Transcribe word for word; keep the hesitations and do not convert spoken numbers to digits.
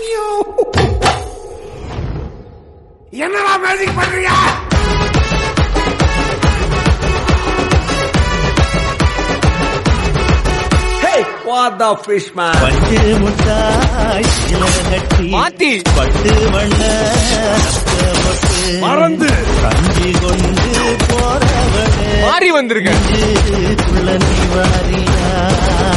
என்னடா மேஜிக் பண்றீங்க? What the fish man? பட்டு முட்டாய் இலகட்டி மாத்தி பட்டு வண்ண மறந்து கஞ்சி கொண்டு போறவளே மாறி வந்திருக்க குள்ள நீ வாரியா